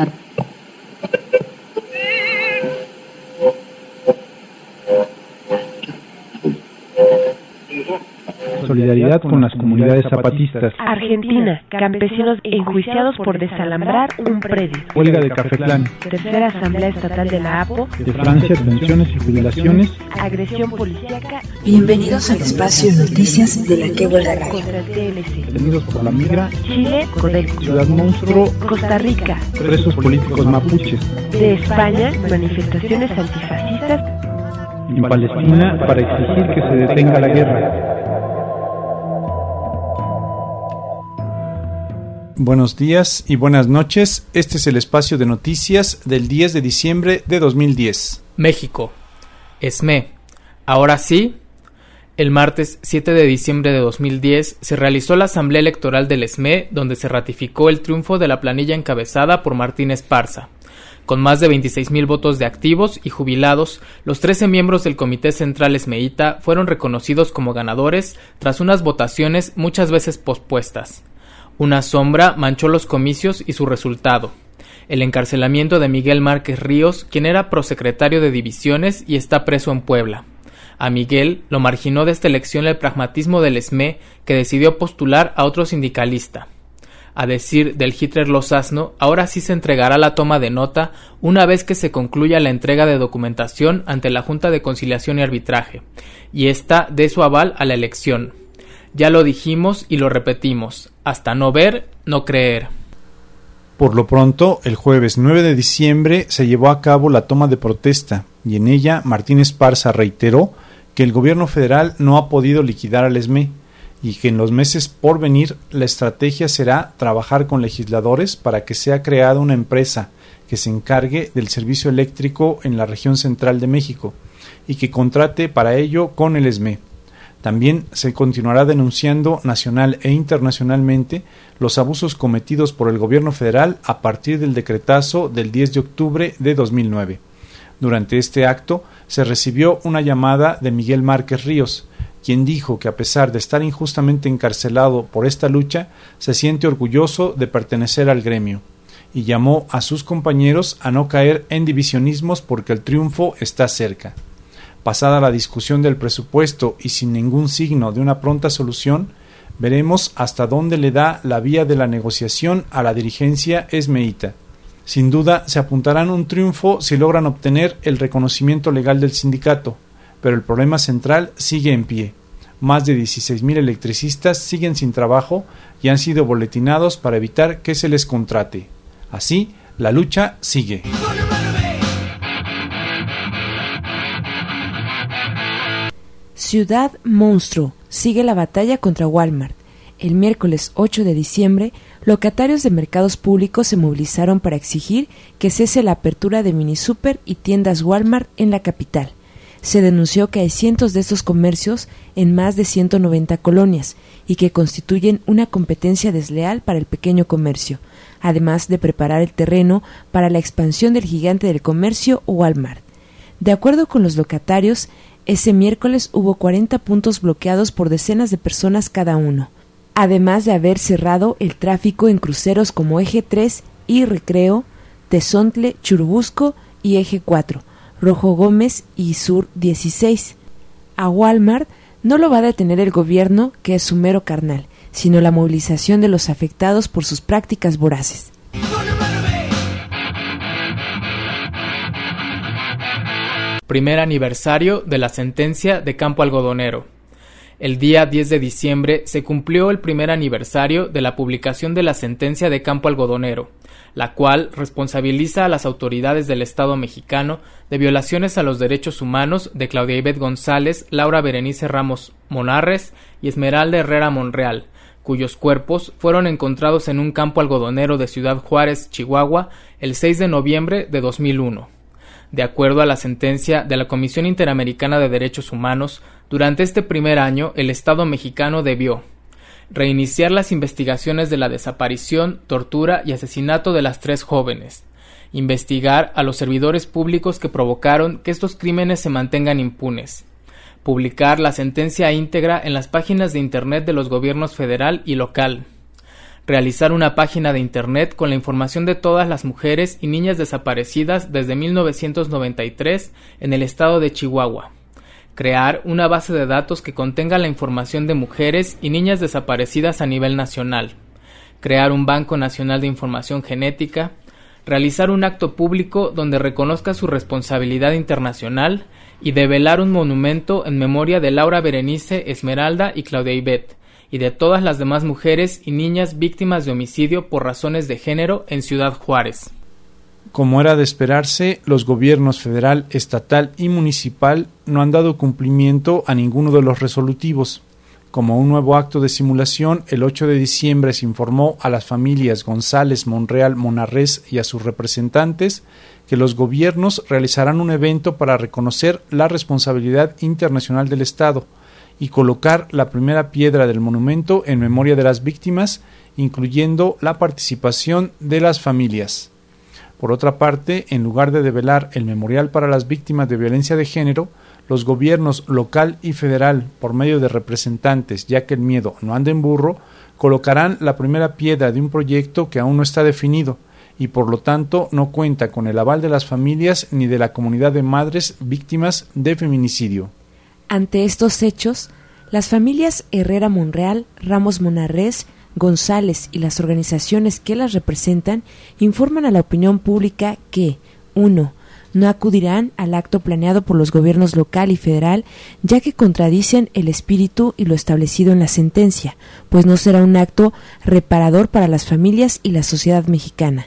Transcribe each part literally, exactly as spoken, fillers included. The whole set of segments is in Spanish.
Solidaridad con las comunidades zapatistas. Argentina, campesinos enjuiciados por desalambrar un predio. Huelga de Cafetlán. Tercera Asamblea Estatal de la A P O. De Francia, pensiones y jubilaciones. Agresión policíaca. Bienvenidos al espacio Noticias de la Que Huelga Radio. Contra el T L C. Detenidos por la migra. Chile, Codelco. Ciudad Monstruo. Costa Rica. Presos políticos mapuches. De España, manifestaciones antifascistas. En Palestina, para exigir que se detenga la guerra. Buenos días y buenas noches. Este es el espacio de noticias del diez de diciembre de dos mil diez. México. ESME. Ahora sí. El martes siete de diciembre de dos mil diez se realizó la Asamblea Electoral del ESME, donde se ratificó el triunfo de la planilla encabezada por Martín Esparza. Con más de veintiséis mil votos de activos y jubilados, los trece miembros del Comité Central Esmeíta fueron reconocidos como ganadores tras unas votaciones muchas veces pospuestas. Una sombra manchó los comicios y su resultado: el encarcelamiento de Miguel Márquez Ríos, quien era prosecretario de divisiones y está preso en Puebla. A Miguel lo marginó de esta elección el pragmatismo del ESME, que decidió postular a otro sindicalista. A decir del Hitler Lozasno, ahora sí se entregará la toma de nota una vez que se concluya la entrega de documentación ante la Junta de Conciliación y Arbitraje, y ésta dé su aval a la elección. Ya lo dijimos y lo repetimos: hasta no ver, no creer. Por lo pronto, el jueves nueve de diciembre se llevó a cabo la toma de protesta, y en ella Martín Esparza reiteró que el gobierno federal no ha podido liquidar al ESME, y que en los meses por venir la estrategia será trabajar con legisladores para que sea creada una empresa que se encargue del servicio eléctrico en la región central de México, y que contrate para ello con el ESME. También se continuará denunciando nacional e internacionalmente los abusos cometidos por el gobierno federal a partir del decretazo del diez de octubre de dos mil nueve. Durante este acto se recibió una llamada de Miguel Márquez Ríos, quien dijo que a pesar de estar injustamente encarcelado por esta lucha, se siente orgulloso de pertenecer al gremio, y llamó a sus compañeros a no caer en divisionismos porque el triunfo está cerca. Pasada la discusión del presupuesto y sin ningún signo de una pronta solución, veremos hasta dónde le da la vía de la negociación a la dirigencia esmeíta. Sin duda se apuntarán un triunfo si logran obtener el reconocimiento legal del sindicato, pero el problema central sigue en pie. Más de dieciséis mil electricistas siguen sin trabajo y han sido boletinados para evitar que se les contrate. Así, la lucha sigue. Ciudad Monstruo. Sigue la batalla contra Walmart. El miércoles ocho de diciembre, locatarios de mercados públicos se movilizaron para exigir que cese la apertura de minisúper y tiendas Walmart en la capital. Se denunció que hay cientos de estos comercios en más de ciento noventa colonias y que constituyen una competencia desleal para el pequeño comercio, además de preparar el terreno para la expansión del gigante del comercio Walmart. De acuerdo con los locatarios, ese miércoles hubo cuarenta puntos bloqueados por decenas de personas cada uno, además de haber cerrado el tráfico en cruceros como Eje tres y Recreo, Tezontle, Churubusco y Eje cuatro, Rojo Gómez y Sur dieciséis. A Walmart no lo va a detener el gobierno, que es su mero carnal, sino la movilización de los afectados por sus prácticas voraces. Primer aniversario de la sentencia de Campo Algodonero. El día diez de diciembre se cumplió el primer aniversario de la publicación de la sentencia de Campo Algodonero, la cual responsabiliza a las autoridades del Estado mexicano de violaciones a los derechos humanos de Claudia Ivette González, Laura Berenice Ramos Monarres y Esmeralda Herrera Monreal, cuyos cuerpos fueron encontrados en un campo algodonero de Ciudad Juárez, Chihuahua, el seis de noviembre de dos mil uno. De acuerdo a la sentencia de la Comisión Interamericana de Derechos Humanos, durante este primer año el Estado mexicano debió reiniciar las investigaciones de la desaparición, tortura y asesinato de las tres jóvenes, investigar a los servidores públicos que provocaron que estos crímenes se mantengan impunes, publicar la sentencia íntegra en las páginas de internet de los gobiernos federal y local, realizar una página de internet con la información de todas las mujeres y niñas desaparecidas desde mil novecientos noventa y tres en el estado de Chihuahua, crear una base de datos que contenga la información de mujeres y niñas desaparecidas a nivel nacional, crear un Banco Nacional de Información Genética, realizar un acto público donde reconozca su responsabilidad internacional y develar un monumento en memoria de Laura Berenice, Esmeralda y Claudia Ivette, y de todas las demás mujeres y niñas víctimas de homicidio por razones de género en Ciudad Juárez. Como era de esperarse, los gobiernos federal, estatal y municipal no han dado cumplimiento a ninguno de los resolutivos. Como un nuevo acto de simulación, el ocho de diciembre se informó a las familias González, Monreal, Monarrés y a sus representantes que los gobiernos realizarán un evento para reconocer la responsabilidad internacional del Estado y colocar la primera piedra del monumento en memoria de las víctimas, incluyendo la participación de las familias. Por otra parte, en lugar de develar el memorial para las víctimas de violencia de género, los gobiernos local y federal, por medio de representantes, ya que el miedo no anda en burro, colocarán la primera piedra de un proyecto que aún no está definido y por lo tanto no cuenta con el aval de las familias ni de la comunidad de madres víctimas de feminicidio. Ante estos hechos, las familias Herrera Monreal, Ramos Monarrés, González y las organizaciones que las representan informan a la opinión pública que uno No acudirán al acto planeado por los gobiernos local y federal, ya que contradicen el espíritu y lo establecido en la sentencia, pues no será un acto reparador para las familias y la sociedad mexicana.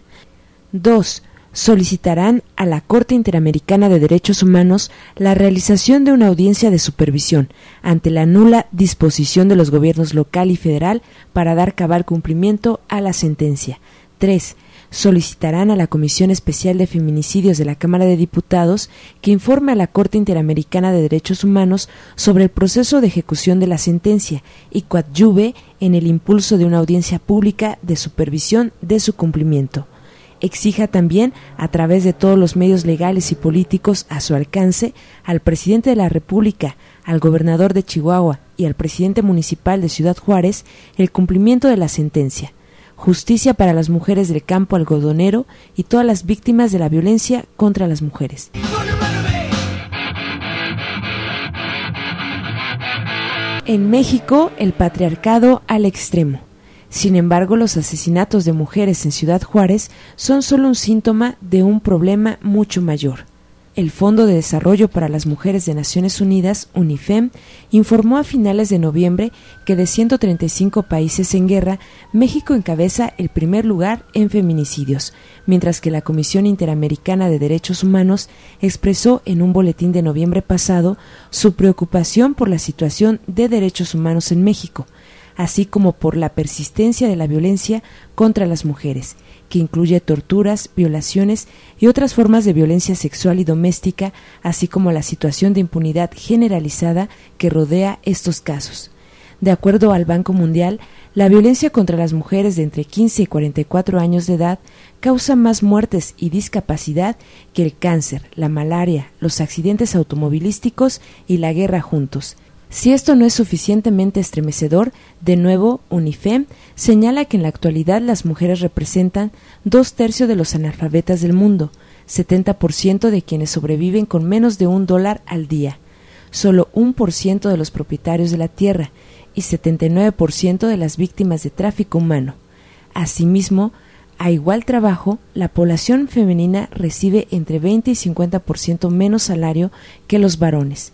dos Solicitarán a la Corte Interamericana de Derechos Humanos la realización de una audiencia de supervisión ante la nula disposición de los gobiernos local y federal para dar cabal cumplimiento a la sentencia. tres Solicitarán a la Comisión Especial de Feminicidios de la Cámara de Diputados que informe a la Corte Interamericana de Derechos Humanos sobre el proceso de ejecución de la sentencia y coadyuve en el impulso de una audiencia pública de supervisión de su cumplimiento. Exija también, a través de todos los medios legales y políticos a su alcance, al presidente de la República, al gobernador de Chihuahua y al presidente municipal de Ciudad Juárez el cumplimiento de la sentencia. Justicia para las mujeres del campo algodonero y todas las víctimas de la violencia contra las mujeres. En México, el patriarcado al extremo. Sin embargo, los asesinatos de mujeres en Ciudad Juárez son solo un síntoma de un problema mucho mayor. El Fondo de Desarrollo para las Mujeres de Naciones Unidas, UNIFEM, informó a finales de noviembre que de ciento treinta y cinco países en guerra, México encabeza el primer lugar en feminicidios, mientras que la Comisión Interamericana de Derechos Humanos expresó en un boletín de noviembre pasado su preocupación por la situación de derechos humanos en México, así como por la persistencia de la violencia contra las mujeres, que incluye torturas, violaciones y otras formas de violencia sexual y doméstica, así como la situación de impunidad generalizada que rodea estos casos. De acuerdo al Banco Mundial, la violencia contra las mujeres de entre quince y cuarenta y cuatro años de edad causa más muertes y discapacidad que el cáncer, la malaria, los accidentes automovilísticos y la guerra juntos. Si esto no es suficientemente estremecedor, de nuevo, UNIFEM señala que en la actualidad las mujeres representan dos tercios de los analfabetas del mundo, setenta por ciento de quienes sobreviven con menos de un dólar al día, solo un por ciento de los propietarios de la tierra y setenta y nueve por ciento de las víctimas de tráfico humano. Asimismo, a igual trabajo, la población femenina recibe entre veinte y cincuenta por ciento menos salario que los varones.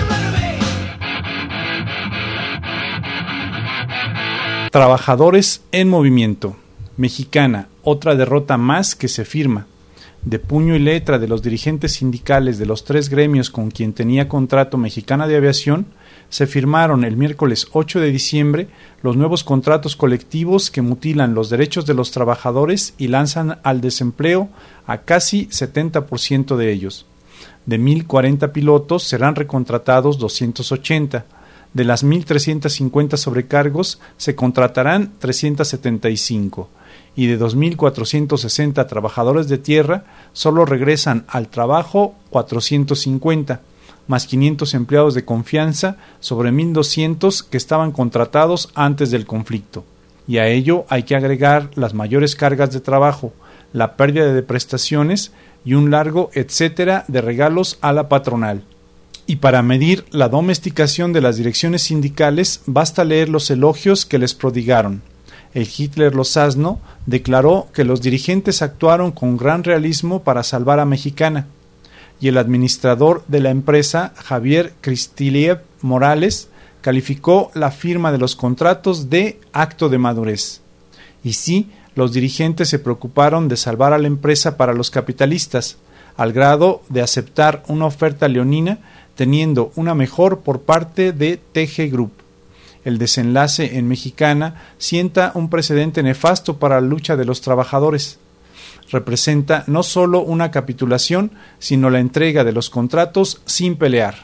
Trabajadores en movimiento. Mexicana, otra derrota más que se firma. De puño y letra de los dirigentes sindicales de los tres gremios con quien tenía contrato Mexicana de Aviación, se firmaron el miércoles ocho de diciembre los nuevos contratos colectivos que mutilan los derechos de los trabajadores y lanzan al desempleo a casi setenta por ciento de ellos. De mil cuarenta pilotos serán recontratados doscientos ochenta. De las mil trescientos cincuenta sobrecargos se contratarán trescientos setenta y cinco y de dos mil cuatrocientos sesenta trabajadores de tierra solo regresan al trabajo cuatrocientos cincuenta, más quinientos empleados de confianza sobre mil doscientos que estaban contratados antes del conflicto. y a ello hay que agregar las mayores cargas de trabajo, la pérdida de prestaciones y un largo etcétera de regalos a la patronal. Y para medir la domesticación de las direcciones sindicales basta leer los elogios que les prodigaron. El Hitler Lozano declaró que los dirigentes actuaron con gran realismo para salvar a Mexicana, y el administrador de la empresa, Javier Cristiliev Morales, calificó la firma de los contratos de acto de madurez. Y sí, los dirigentes se preocuparon de salvar a la empresa para los capitalistas, al grado de aceptar una oferta leonina, teniendo una mejor por parte de T G Group. El desenlace en Mexicana sienta un precedente nefasto para la lucha de los trabajadores. Representa no solo una capitulación, sino la entrega de los contratos sin pelear.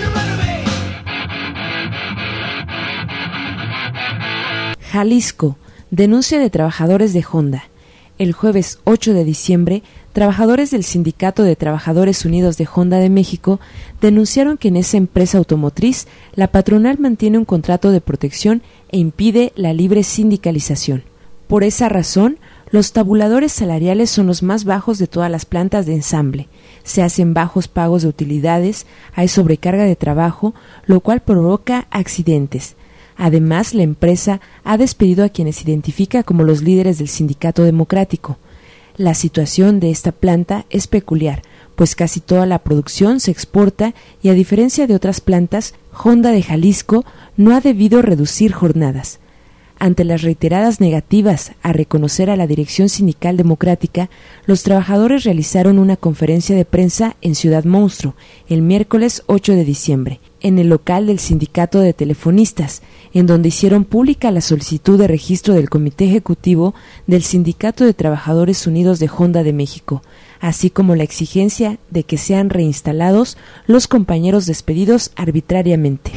Jalisco, denuncia de trabajadores de Honda. El jueves ocho de diciembre, trabajadores del Sindicato de Trabajadores Unidos de Honda de México denunciaron que en esa empresa automotriz la patronal mantiene un contrato de protección e impide la libre sindicalización. Por esa razón, los tabuladores salariales son los más bajos de todas las plantas de ensamble. Se hacen bajos pagos de utilidades, hay sobrecarga de trabajo, lo cual provoca accidentes. Además, la empresa ha despedido a quienes identifica como los líderes del Sindicato Democrático. La situación de esta planta es peculiar, pues casi toda la producción se exporta y, a diferencia de otras plantas, Honda de Jalisco no ha debido reducir jornadas. Ante las reiteradas negativas a reconocer a la dirección sindical democrática, los trabajadores realizaron una conferencia de prensa en Ciudad Monstruo el miércoles ocho de diciembre, en el local del Sindicato de Telefonistas, en donde hicieron pública la solicitud de registro del Comité Ejecutivo del Sindicato de Trabajadores Unidos de Honda de México, así como la exigencia de que sean reinstalados los compañeros despedidos arbitrariamente.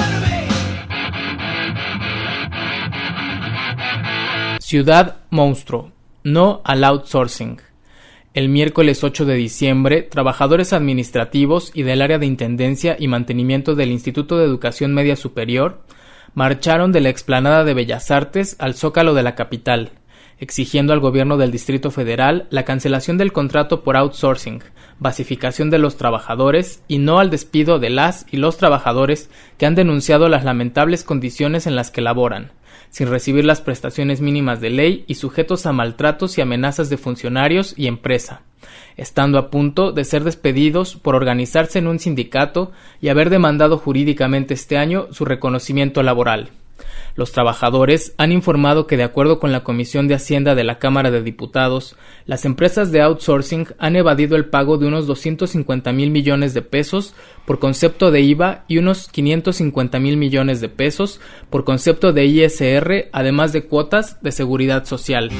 Ciudad Monstruo. No al outsourcing. El miércoles ocho de diciembre, trabajadores administrativos y del área de Intendencia y Mantenimiento del Instituto de Educación Media Superior marcharon de la explanada de Bellas Artes al Zócalo de la capital, exigiendo al gobierno del Distrito Federal la cancelación del contrato por outsourcing, basificación de los trabajadores y no al despido de las y los trabajadores que han denunciado las lamentables condiciones en las que laboran, sin recibir las prestaciones mínimas de ley y sujetos a maltratos y amenazas de funcionarios y empresa, estando a punto de ser despedidos por organizarse en un sindicato y haber demandado jurídicamente este año su reconocimiento laboral. Los trabajadores han informado que, de acuerdo con la Comisión de Hacienda de la Cámara de Diputados, las empresas de outsourcing han evadido el pago de unos doscientos cincuenta mil millones de pesos por concepto de I V A y unos quinientos cincuenta mil millones de pesos por concepto de I S R, además de cuotas de seguridad social.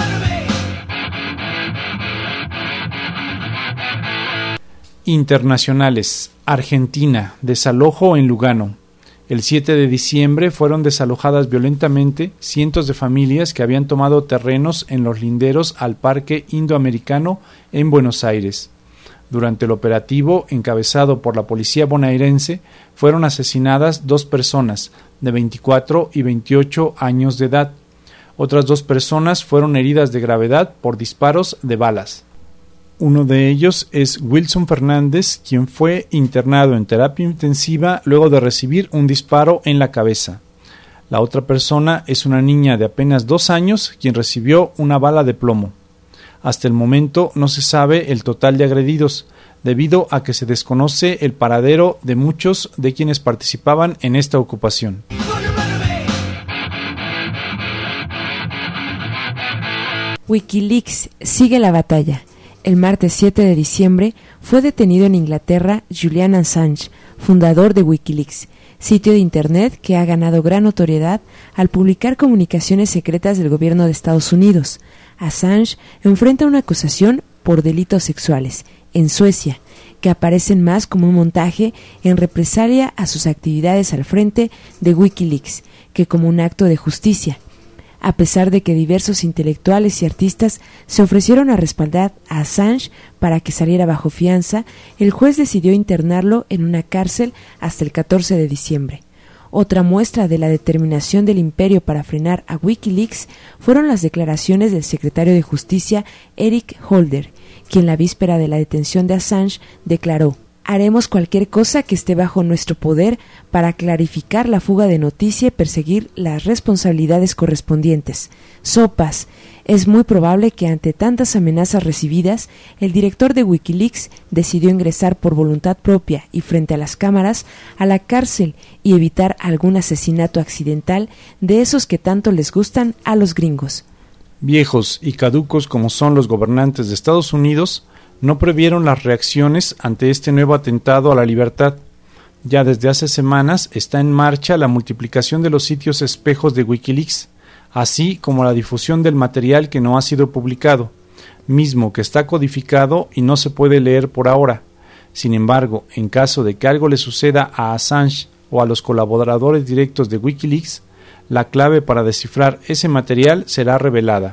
Internacionales. Argentina. Desalojo en Lugano. El siete de diciembre fueron desalojadas violentamente cientos de familias que habían tomado terrenos en los linderos al Parque Indoamericano en Buenos Aires. Durante el operativo, encabezado por la policía bonaerense, fueron asesinadas dos personas de veinticuatro y veintiocho años de edad. Otras dos personas fueron heridas de gravedad por disparos de balas. Uno de ellos es Wilson Fernández, quien fue internado en terapia intensiva luego de recibir un disparo en la cabeza. La otra persona es una niña de apenas dos años, quien recibió una bala de plomo. Hasta el momento no se sabe el total de agredidos, debido a que se desconoce el paradero de muchos de quienes participaban en esta ocupación. Wikileaks sigue la batalla. El martes siete de diciembre fue detenido en Inglaterra Julian Assange, fundador de Wikileaks, sitio de Internet que ha ganado gran notoriedad al publicar comunicaciones secretas del gobierno de Estados Unidos. Assange enfrenta una acusación por delitos sexuales en Suecia, que aparecen más como un montaje en represalia a sus actividades al frente de Wikileaks que como un acto de justicia. A pesar de que diversos intelectuales y artistas se ofrecieron a respaldar a Assange para que saliera bajo fianza, el juez decidió internarlo en una cárcel hasta el catorce de diciembre. Otra muestra de la determinación del imperio para frenar a Wikileaks fueron las declaraciones del secretario de Justicia Eric Holder, quien la víspera de la detención de Assange declaró: haremos cualquier cosa que esté bajo nuestro poder para clarificar la fuga de noticia y perseguir las responsabilidades correspondientes. Sopas. Es muy probable que ante tantas amenazas recibidas, el director de Wikileaks decidió ingresar por voluntad propia y frente a las cámaras a la cárcel y evitar algún asesinato accidental de esos que tanto les gustan a los gringos. Viejos y caducos como son los gobernantes de Estados Unidos, no previeron las reacciones ante este nuevo atentado a la libertad. Ya desde hace semanas está en marcha la multiplicación de los sitios espejos de Wikileaks, así como la difusión del material que no ha sido publicado, mismo que está codificado y no se puede leer por ahora. Sin embargo, en caso de que algo le suceda a Assange o a los colaboradores directos de Wikileaks, la clave para descifrar ese material será revelada.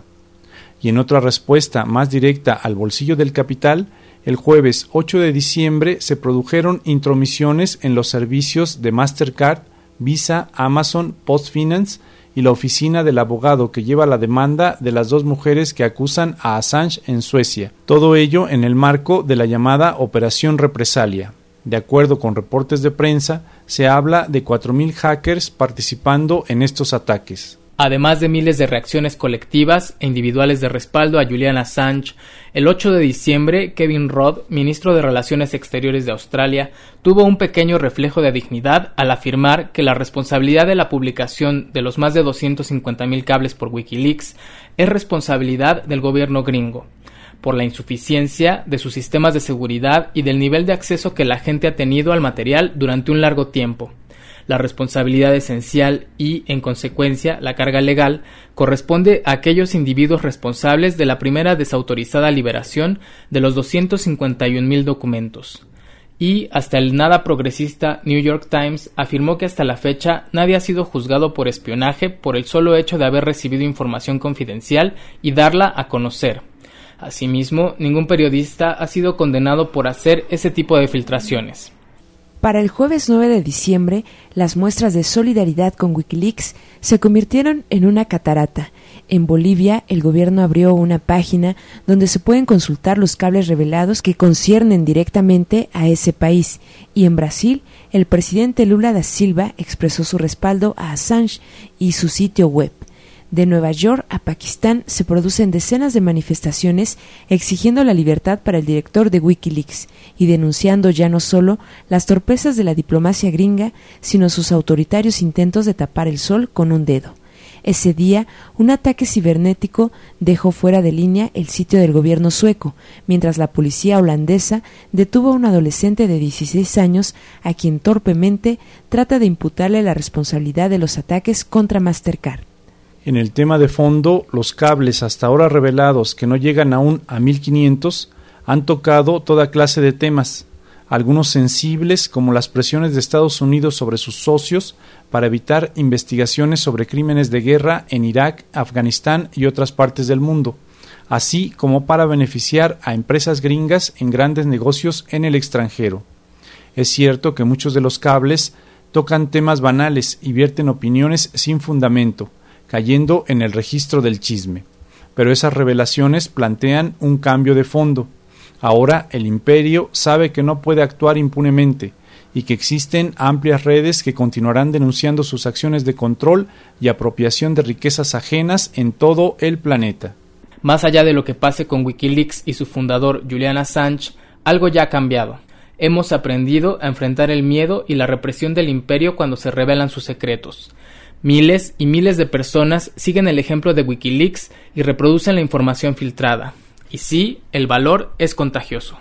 Y en otra respuesta más directa al bolsillo del capital, el jueves ocho de diciembre se produjeron intromisiones en los servicios de Mastercard, Visa, Amazon, PostFinance y la oficina del abogado que lleva la demanda de las dos mujeres que acusan a Assange en Suecia. Todo ello en el marco de la llamada Operación Represalia. De acuerdo con reportes de prensa, se habla de cuatro mil hackers participando en estos ataques. Además de miles de reacciones colectivas e individuales de respaldo a Julian Assange, el ocho de diciembre, Kevin Rudd, ministro de Relaciones Exteriores de Australia, tuvo un pequeño reflejo de dignidad al afirmar que la responsabilidad de la publicación de los más de doscientos cincuenta mil cables por Wikileaks es responsabilidad del gobierno gringo, por la insuficiencia de sus sistemas de seguridad y del nivel de acceso que la gente ha tenido al material durante un largo tiempo. La responsabilidad esencial y, en consecuencia, la carga legal corresponde a aquellos individuos responsables de la primera desautorizada liberación de los doscientos cincuenta y un mil documentos. Y hasta el nada progresista New York Times afirmó que hasta la fecha nadie ha sido juzgado por espionaje por el solo hecho de haber recibido información confidencial y darla a conocer. Asimismo, ningún periodista ha sido condenado por hacer ese tipo de filtraciones. Para el jueves nueve de diciembre, las muestras de solidaridad con Wikileaks se convirtieron en una catarata. En Bolivia, el gobierno abrió una página donde se pueden consultar los cables revelados que conciernen directamente a ese país. Y en Brasil, el presidente Lula da Silva expresó su respaldo a Assange y su sitio web. De Nueva York a Pakistán se producen decenas de manifestaciones exigiendo la libertad para el director de Wikileaks y denunciando ya no solo las torpezas de la diplomacia gringa, sino sus autoritarios intentos de tapar el sol con un dedo. Ese día, un ataque cibernético dejó fuera de línea el sitio del gobierno sueco, mientras la policía holandesa detuvo a un adolescente de dieciséis años a quien torpemente trata de imputarle la responsabilidad de los ataques contra Mastercard. En el tema de fondo, los cables hasta ahora revelados, que no llegan aún a mil quinientos, han tocado toda clase de temas, algunos sensibles como las presiones de Estados Unidos sobre sus socios para evitar investigaciones sobre crímenes de guerra en Irak, Afganistán y otras partes del mundo, así como para beneficiar a empresas gringas en grandes negocios en el extranjero. Es cierto que muchos de los cables tocan temas banales y vierten opiniones sin fundamento, cayendo en el registro del chisme. Pero esas revelaciones plantean un cambio de fondo. Ahora el imperio sabe que no puede actuar impunemente y que existen amplias redes que continuarán denunciando sus acciones de control y apropiación de riquezas ajenas en todo el planeta. Más allá de lo que pase con Wikileaks y su fundador Julian Assange, algo ya ha cambiado. Hemos aprendido a enfrentar el miedo y la represión del imperio cuando se revelan sus secretos. Miles y miles de personas siguen el ejemplo de Wikileaks y reproducen la información filtrada. Y sí, el valor es contagioso.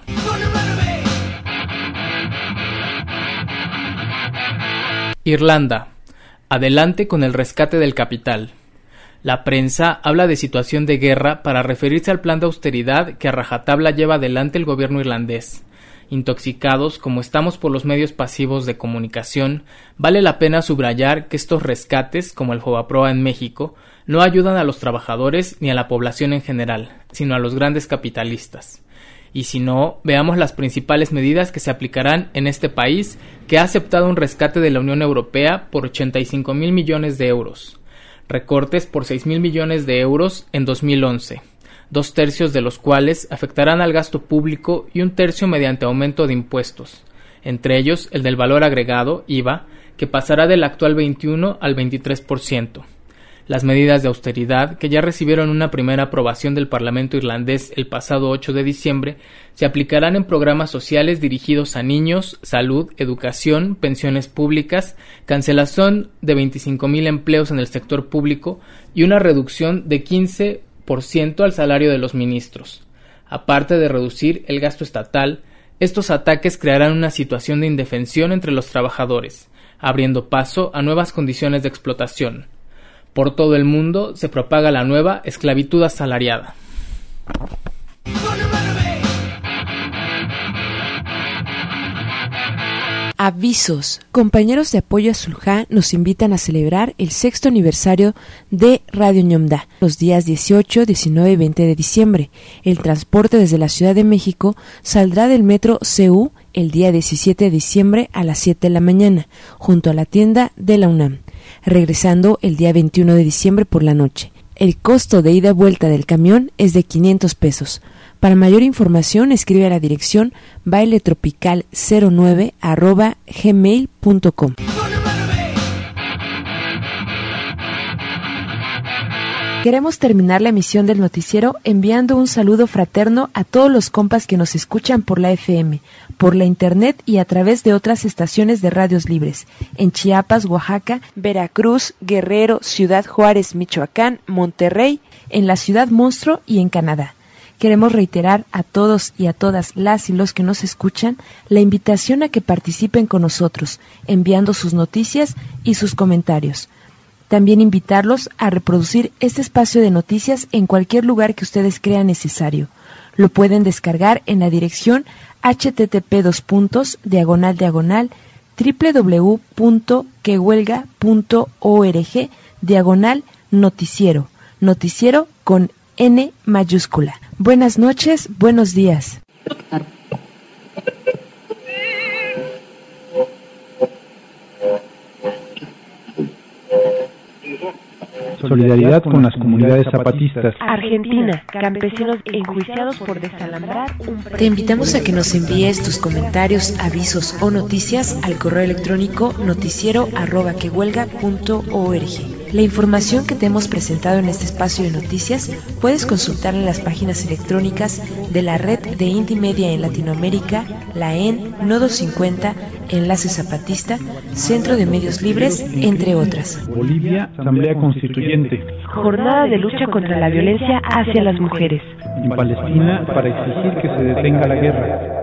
Irlanda. Adelante con el rescate del capital. La prensa habla de situación de guerra para referirse al plan de austeridad que a rajatabla lleva adelante el gobierno irlandés. Intoxicados como estamos por los medios pasivos de comunicación, vale la pena subrayar que estos rescates, como el Fobaproa en México, no ayudan a los trabajadores ni a la población en general, sino a los grandes capitalistas. Y si no, veamos las principales medidas que se aplicarán en este país, que ha aceptado un rescate de la Unión Europea por ochenta y cinco mil millones de euros. Recortes por seis mil millones de euros en dos mil once, dos tercios de los cuales afectarán al gasto público y un tercio mediante aumento de impuestos, entre ellos el del valor agregado, I V A, que pasará del actual veintiuno al veintitrés por ciento. Las medidas de austeridad, que ya recibieron una primera aprobación del Parlamento irlandés el pasado ocho de diciembre, se aplicarán en programas sociales dirigidos a niños, salud, educación, pensiones públicas, cancelación de veinticinco mil empleos en el sector público y una reducción de quince por ciento al salario de los ministros. Aparte de reducir el gasto estatal, estos ataques crearán una situación de indefensión entre los trabajadores, abriendo paso a nuevas condiciones de explotación. Por todo el mundo se propaga la nueva esclavitud asalariada. Avisos. Compañeros de Apoyo Azulja nos invitan a celebrar el sexto aniversario de Radio Ñomda los días dieciocho, diecinueve y veinte de diciembre. El transporte desde la Ciudad de México saldrá del metro C U el día diecisiete de diciembre a las siete de la mañana, junto a la tienda de la UNAM, regresando el día veintiuno de diciembre por la noche. El costo de ida y vuelta del camión es de quinientos pesos. Para mayor información, escribe a la dirección bailetropical cero nueve arroba gmail punto com. Queremos terminar la emisión del noticiero enviando un saludo fraterno a todos los compas que nos escuchan por la F M, por la internet y a través de otras estaciones de radios libres, en Chiapas, Oaxaca, Veracruz, Guerrero, Ciudad Juárez, Michoacán, Monterrey, en la Ciudad Monstruo y en Canadá. Queremos reiterar a todos y a todas las y los que nos escuchan la invitación a que participen con nosotros, enviando sus noticias y sus comentarios. También invitarlos a reproducir este espacio de noticias en cualquier lugar que ustedes crean necesario. Lo pueden descargar en la dirección http dos puntos diagonal diagonal www punto quehuelga punto org diagonal noticiero. Noticiero con N mayúscula. Buenas noches, buenos días. Solidaridad con las comunidades zapatistas. Argentina, campesinos enjuiciados por desalambrar un predio. Te invitamos a que nos envíes tus comentarios, avisos o noticias al correo electrónico noticiero arroba quehuelga punto org. La información que te hemos presentado en este espacio de noticias puedes consultarla en las páginas electrónicas de la Red de Indie Media en Latinoamérica, la E N, Nodo cincuenta, Enlace Zapatista, Centro de Medios Libres, entre otras. Bolivia, Asamblea Constituyente. Jornada de lucha contra la violencia hacia las mujeres. En Palestina, para exigir que se detenga la guerra.